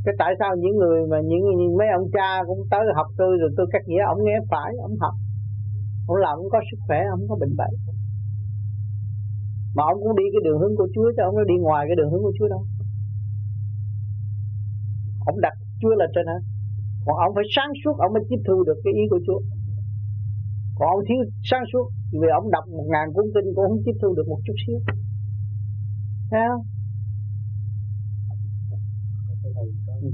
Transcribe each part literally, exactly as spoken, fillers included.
Cái tại sao những người mà những mấy ông cha cũng tới học tôi rồi tôi cắt nghĩa, ông nghe phải, ông học, ông làm ông có sức khỏe, ông không có bệnh bệnh, mà ông cũng đi cái đường hướng của Chúa chứ ông có đi ngoài cái đường hướng của Chúa đâu. Ông đặt Chúa là trên hết, còn ông phải sáng suốt ông mới tiếp thu được cái ý của Chúa. Còn ông thiếu sáng suốt vì ông đọc một ngàn cuốn kinh cũng không tiếp thu được một chút xíu. Thấy không? Ừ.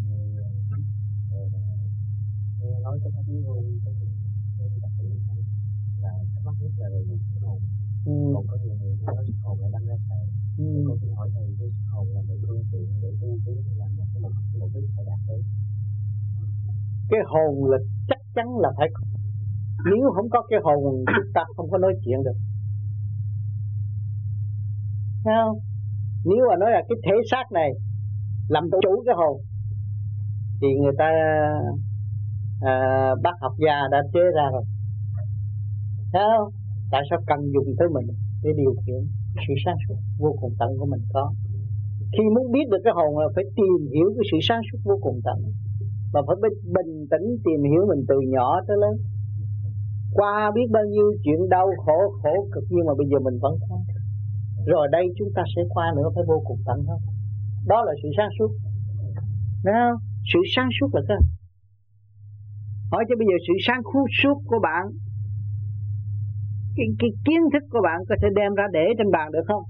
Nghe nói cái pháp lý hôn có nhiều người đặc biệt hay là thắc mắc nhất là về sức hồn. Ừ. Còn có nhiều người nói sức hồn lại đâm ra sợ. Ừ. Tôi xin hỏi thầy, cái sức hồn là một phương tiện để tu tiến hay là một cái mục mục đích phải đạt tới? Cái hồn là chắc chắn là phải có. Nếu không có cái hồn chúng ta không có nói chuyện được. Thấy không? Nếu mà nói là cái thể xác này làm chủ cái hồn thì người ta à, bác học gia đã chế ra rồi. Thấy không? Tại sao cần dùng tới mình để điều khiển sự sáng suốt vô cùng tận của mình có. Khi muốn biết được cái hồn là phải tìm hiểu cái sự sáng suốt vô cùng tận, và phải bình tĩnh tìm hiểu mình từ nhỏ tới lớn. Qua biết bao nhiêu chuyện đau khổ khổ cực nhưng mà bây giờ mình vẫn qua. Rồi đây chúng ta sẽ qua nữa phải vô cùng tận không? Đó là sự sáng suốt. Thấy không? Sự sáng suốt là cái. Hỏi cho bây giờ sự sáng suốt của bạn, cái, cái kiến thức của bạn có thể đem ra để trên bàn được không?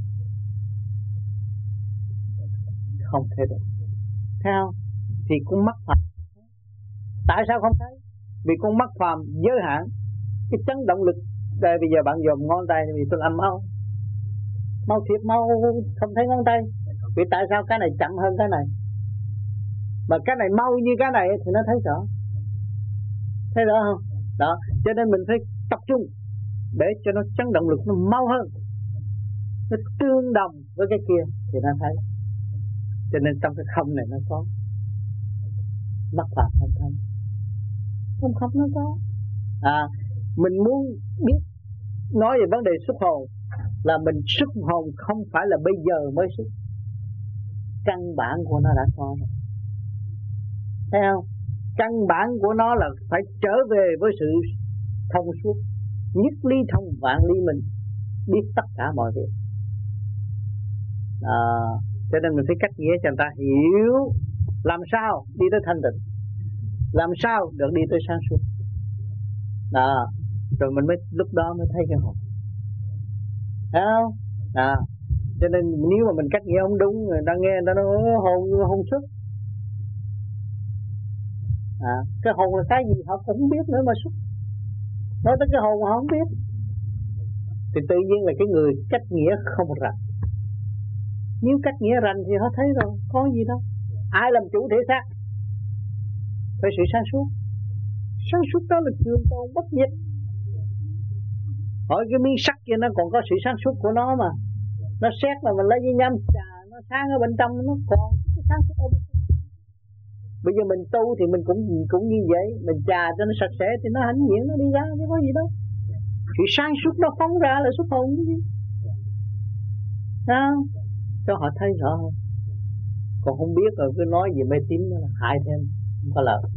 Không thể được. Thấy không? Thì con mắt phàm. Tại sao không thấy? Vì con mắt phàm giới hạn. Cái chấn động lực. Đây bây giờ bạn dòm ngón tay vì tôi làm mau. Mau thiệt mau không thấy ngón tay. Vì tại sao cái này chậm hơn cái này? Mà cái này mau như cái này thì nó thấy rõ. Thấy rõ không? Đó. Cho nên mình phải tập trung để cho nó chấn động lực nó mau hơn, nó tương đồng với cái kia thì nó thấy. Cho nên trong cái không này nó có, mắt phàm không thấy, không không nó có. À, mình muốn biết nói về vấn đề xuất hồn là mình xuất hồn không phải là bây giờ mới xuất, căn bản của nó đã có rồi. Thấy không? Căn bản của nó là phải trở về với sự thông suốt, nhất ly thông vạn ly, mình biết tất cả mọi việc. À, cho nên mình phải cách nghĩa cho người ta hiểu làm sao đi tới thanh tịnh, làm sao được đi tới sáng suốt. À, rồi mình mới lúc đó mới thấy cái hồn. Thấy không? À, cho nên nếu mà mình cách nghĩa không đúng, người ta nghe người ta nói hồn như hồn xuất. À, cái hồn là cái gì họ cũng không biết nữa mà xuất. Nói tới cái hồn mà họ không biết thì tự nhiên là cái người cách nghĩa không rành. Nếu cách nghĩa rành thì họ thấy rồi, có gì đâu. Ai làm chủ thể xác? Phải sự sáng suốt. Sáng suốt đó là trường tồn bất diệt. Hỏi cái miếng sắt kia nó còn có sự sáng suốt của nó mà. Nó xét mà mình lấy cái nhâm trà, nó sáng ở bên trong nó còn cái sáng suốt ở bên trong. Bây giờ mình tu thì mình cũng cũng như vậy, mình trà cho nó sạch sẽ thì nó hãnh diện nó đi ra, chứ có gì đâu. Sự sáng suốt nó phóng ra là xuất hồn chứ. Sao? Cho họ thấy rõ không? Còn không biết rồi cứ nói gì mê tín nó là hại thêm, không có lợi.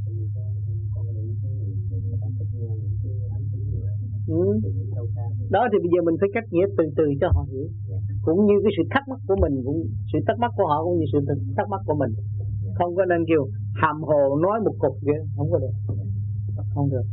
Ừ. Đó thì bây giờ mình phải cách nghĩa từ từ cho họ hiểu. Cũng như cái sự thắc mắc của mình, cũng sự thắc mắc của họ cũng như sự thắc mắc của mình. Không có nên kêu hàm hồ nói một cục vậy, không có được. Không được.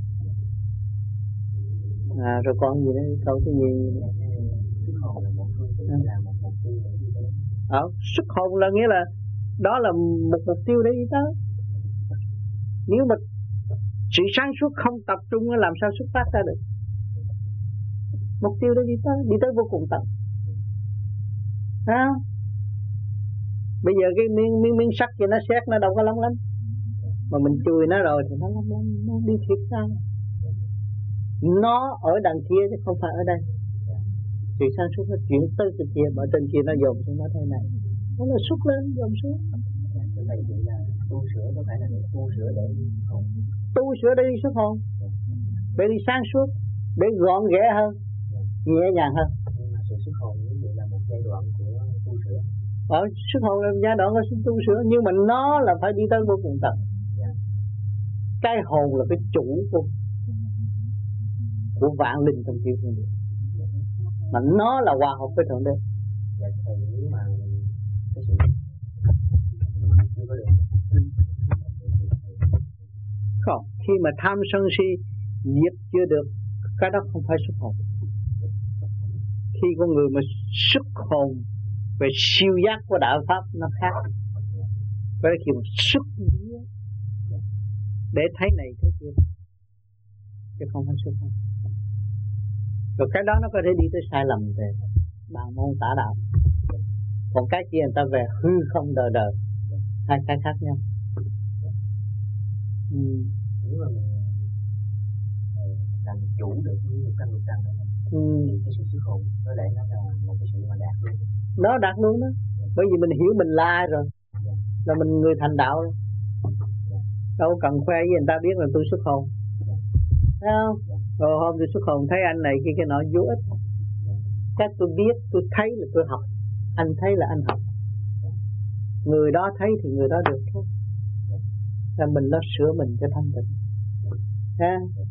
À, rồi còn gì nữa, câu cái gì nữa? Xuất hồn là một phương tiện là một mục tiêu để đi tới. Ờ, xuất hồn là nghĩa là đó là một mục tiêu để đi tới. Nếu mà sự sáng suốt không tập trung làm sao xuất phát ra được? Mục tiêu để đi tới, đi tới vô cùng tận. Hả? Bây giờ cái miếng miếng miếng sắt kia nó xét nó đâu có lóng lánh, mà mình chùi nó rồi thì nó lóng lánh, nó đi thiệt sao? Nó ở đằng kia chứ không phải ở đây. Sự sáng suốt nó chuyển tới từ kia, mà trên kia nó dồn xuống nó thế này, nó là xuất lên dồn xuống. Cái này chỉ là tu sửa, có phải là tu sửa để xuất hồn? Tu sửa để đi xuất hồn, để đi sáng suốt, để gọn ghẽ hơn, nhẹ nhàng hơn. Nhưng mà sự xuất hồn như vậy là một giai đoạn của tu sửa. ở xuất hồn là giai đoạn của tu sửa, nhưng mà nó là phải đi tới vô cùng tận. Cái hồn là cái chủ của của vạn linh trong tiểu thiên địa, mà nó là hòa hợp với thượng đế. Dạ, thầy nếu mà cái sự chưa có được không, khi mà tham sân si diệt chưa được, cái đó không phải xuất hồn. Khi con người mà xuất hồn về siêu giác của đạo pháp nó khác. Cái đó khi mà xuất vía để thấy này thấy kia, chứ không phải xuất hồn. Rồi cái đó nó có thể đi tới sai lầm về bàn môn tả đạo. Còn cái kia người ta về hư không đời đời, hai cái khác nhau. Ừ. Nếu mà mình làm chủ được với lục căn lục trần này, ừ. thì cái sự xuất hồn có lẽ nó là một cái sự mà đạt luôn. Nó đạt luôn đó. Bởi vì mình hiểu mình là ai rồi, yeah. là mình người thành đạo rồi. Yeah. Đâu cần khoe với người ta biết là tôi xuất hồn, yeah. Thấy không? Yeah. Rồi hôm tôi xuất hồn thấy anh này kia cái nọ vô ích. Yeah. Cái tôi biết, tôi thấy là tôi học, anh thấy là anh học. Yeah. Người đó thấy thì người đó được thôi. Yeah. Là mình nó sửa mình cho thanh tịnh. Ha? Yeah. Yeah.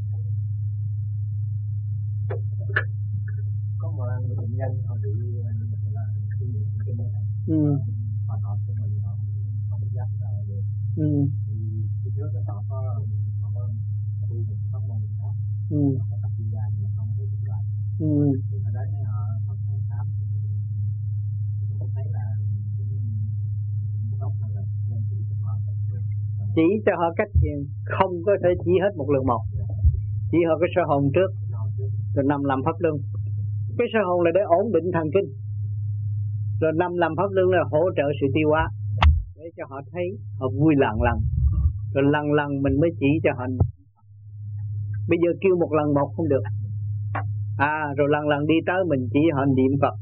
Có một người bệnh nhân họ bị suy nghĩ trên đây, ừ. họ họ cho mình họ không biết dắt ra được. Ừ. Thì khi trước họ có họ có tu một pháp môn khác, ừ. họ có tập yoga nhưng mà không thấy được lại. Ừ. Thì ở đấy họ họ họ khám, tôi cũng thấy là tốt hơn là nên chỉ cho họ chỉ cho họ cách thiền, không có thể chỉ hết một lần một. Chỉ họ cái sơ hồn trước, rồi nằm làm pháp luân. Cái sơ hồn là để ổn định thần kinh, rồi nằm làm pháp luân là hỗ trợ sự tiêu hóa, để cho họ thấy họ vui lần lần, rồi lần lần mình mới chỉ cho họ. Bây giờ kêu một lần một không được, à rồi lần lần đi tới mình chỉ họ niệm Phật,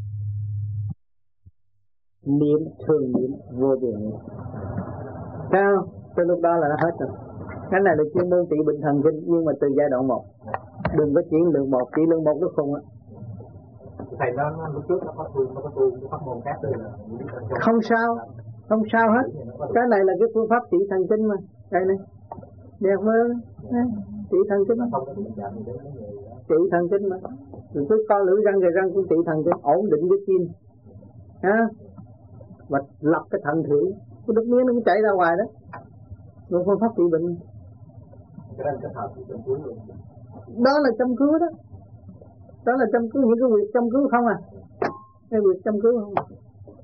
niệm thường niệm vô biên. Sao? Tới lúc đó là nó hết rồi. Cái này là chuyên môn trị bệnh thần kinh, nhưng mà từ giai đoạn một. Đừng có chỉ lượng một, chỉ lượng một nó không á. Thầy nó lúc trước nó có tu, nó có tu cái pháp môn khác rồi. Không sao, không sao hết. Cái này là cái phương pháp trị thần kinh mà. Đây này, đẹp hơn. Trị thần kinh. Trị thần kinh mà. Rồi cứ co lưỡi răng rồi răng cũng trị thần kinh, ổn định cái tim, ha, và lập cái thận thủy. Cái nước miếng nó cũng chảy ra ngoài đó. Rồi phương pháp trị bệnh. Cái đó là kết hợp với châm cứu luôn. Đó là châm cứu đó. Đó là châm cứu, những cái việc châm cứu không à. Cái việc châm cứu không à.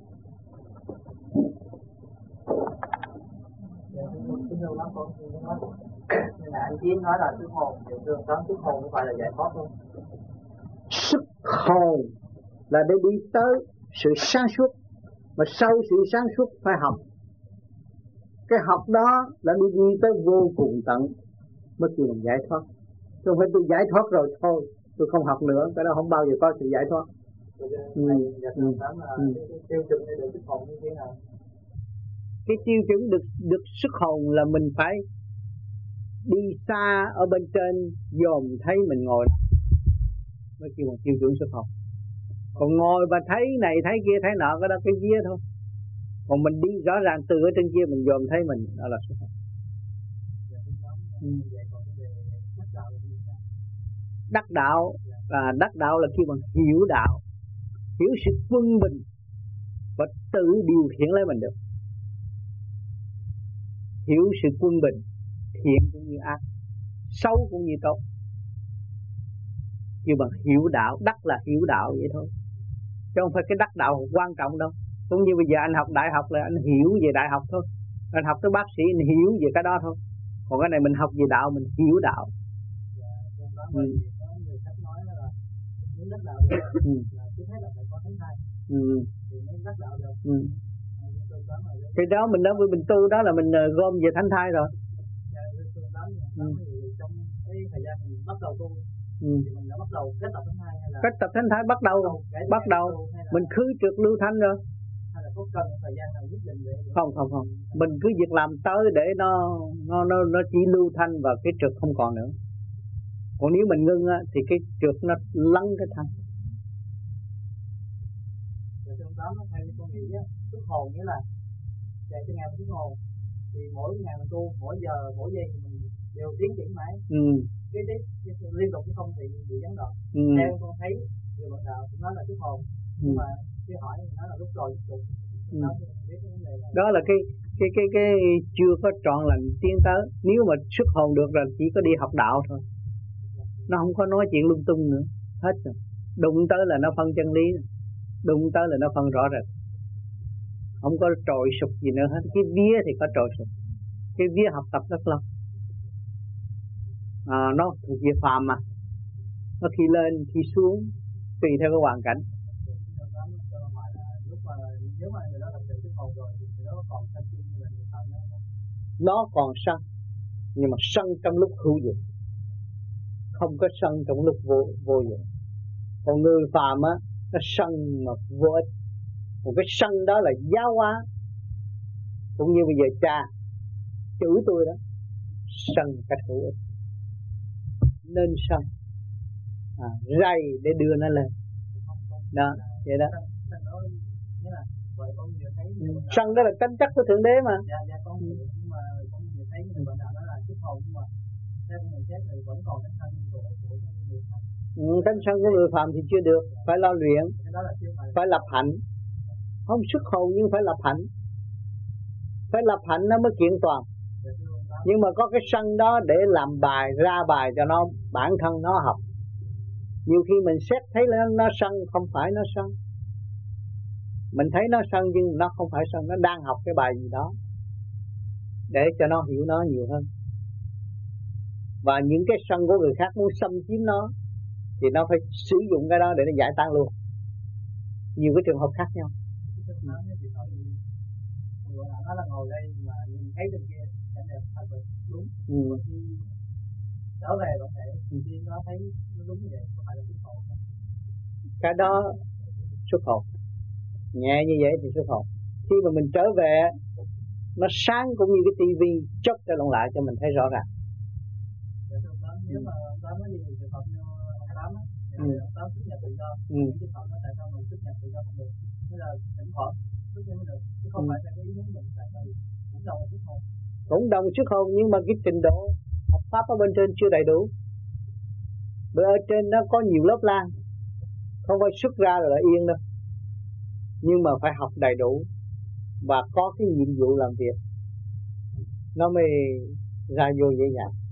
Nhưng mà anh Chiến nói là xuất hồn, thì thường toán xuất hồn không phải là giải thoát không? Xuất hồn là để đi tới sự sáng suốt, mà sau sự sáng suốt phải học. Cái học đó là đi đi tới vô cùng tận mới kêu là giải thoát. Chứ không phải tôi giải thoát rồi thôi, tôi không học nữa, cái đó không bao giờ có sự giải thoát. Ừ. Ừ. Ừ. Tiêu chuẩn để được xuất hồn như thế nào? Cái tiêu chuẩn được được xuất hồn là mình phải đi xa ở bên trên dòm thấy mình ngồi đó mới kêu bằng tiêu chuẩn xuất hồn. Còn ngồi và thấy này thấy kia thấy nọ, cái đó cái vía thôi. Còn mình đi rõ ràng từ ở trên kia mình dòm thấy mình, đó là xuất hồn. Ừ. Đắc đạo là đắc đạo là kêu bằng hiểu đạo, hiểu sự quân bình và tự điều khiển lấy mình được. Hiểu sự quân bình, thiện cũng như ác, xấu cũng như tốt, kêu bằng hiểu đạo. Đắc là hiểu đạo vậy thôi, chứ không phải cái đắc đạo quan trọng đâu. Cũng như bây giờ anh học đại học là anh hiểu về đại học thôi, anh học tới bác sĩ anh hiểu về cái đó thôi. Còn cái này mình học về đạo, mình hiểu đạo. Ừ. Muốn đắc đạo được ừ. là trước hết là phải có thánh thai ừ. thì mới đắc đạo được. Ừ. Thì đó mình đã mình tu đó là mình gom về thánh thai rồi. Ừ. Trong cái thời gian mình bắt đầu tu ừ. thì mình đã bắt đầu kết tập thánh thai hay là kết tập thánh thai bắt đầu bắt đầu mình khứ trượt lưu thanh rồi. Hay là có cần thời gian nào nhất định để, để... không không không mình cứ việc làm tới để nó nó nó nó chỉ lưu thanh và cái trượt không còn nữa. Còn nếu mình ngưng á, thì cái trượt nó lắng cái thanh. Rồi trong đó nó theo như con nghĩ á, xuất xuất hồn nghĩa là về cho ngày mình xuất hồn thì mỗi ngày mình tu, mỗi giờ, mỗi giây thì mình đều tiến triển mãi. Ừ. Cái, cái, cái, cái liên tục cái không thì bị gián đoạn. Ừ. Theo con thấy người bạn đạo cũng nói là xuất hồn, nhưng ừ. mà cái hỏi thì nói là lúc rồi lúc rồi. Ừ. Đó, biết cái vấn đề là... đó là cái cái cái cái chưa có trọn lành tiến tới. Nếu mà xuất hồn được rồi chỉ có đi học đạo thôi, nó không có nói chuyện lung tung nữa, hết rồi. Đụng tới là nó phân chân lý, đụng tới là nó phân rõ rệt, không có trội sụp gì nữa hết. Cái vía thì có trội sụp, cái vía học tập rất lâu, à, nó thuộc về phàm mà, nó khi lên khi xuống tùy theo cái hoàn cảnh. Lúc mà nếu mà người đó thật sự xuất hồn rồi thì người đó còn sân sinh như là người phạm nữa không? Nó còn sân, nhưng mà sân trong lúc hữu dụng, không có sân trong lúc vô vô dụng. Còn người phàm á, nó sân mà vô ích. Một cái sân đó là giáo hóa. Cũng như bây giờ cha chửi tôi đó, sân cách hữu ích, nên sân, à, rầy để đưa nó lên. Đó, vậy đó. Sân đó là tính chất của Thượng Đế mà. Dạ, dạ con hiểu, nhưng mà con nhiều thấy người bạn đạo đó là xuất hồn, nhưng mà theo con nhận xét thì vẫn còn cái sân của người phạm. Ừ, tánh sân của người phàm thì chưa được, phải lo luyện, phải lập hạnh. Không xuất hồn nhưng phải lập hạnh, phải lập hạnh nó mới kiện toàn. Nhưng mà có cái sân đó để làm bài, ra bài cho nó, bản thân nó học. Nhiều khi mình xét thấy nó, nó sân, không phải nó sân. Mình thấy nó sân nhưng nó không phải sân, nó đang học cái bài gì đó để cho nó hiểu nó nhiều hơn. Và những cái sân của người khác muốn xâm chiếm nó thì nó phải sử dụng cái đó để nó giải tan luôn. Nhiều cái trường hợp khác nhau. Nó là ngồi đây mà nhìn thấy bên kia cảnh đẹp thật là đúng. Ừ. Khi trở về có thể khi nó thấy nó đúng như vậy, có phải là xuất hồn không? Cái đó xuất hồn, nhẹ như vậy thì xuất hồn. Khi mà mình trở về nó sáng cũng như cái tivi chớp cho lộn lại cho mình thấy rõ ràng. Dạ, thưa ông Tám, nếu mà ông Tám nói gì thì trường hợp như ông Tám á, thì ừ. ông Tám xuất nhập tự do, ừ. Cái Phật nó tại sao mình xuất nhập tự do không được? Thế là thỉnh thoảng xuất nhập mới được, chứ không ừ. phải là cái ý muốn mình tại sao cũng đồng là xuất hồn. Cũng đồng xuất hồn, nhưng mà cái trình độ học pháp ở bên trên chưa đầy đủ. Bởi ở trên nó có nhiều lớp lang, không phải xuất ra rồi là yên đâu. Nhưng mà phải học đầy đủ và có cái nhiệm vụ làm việc, nó mới ra vô dễ dàng.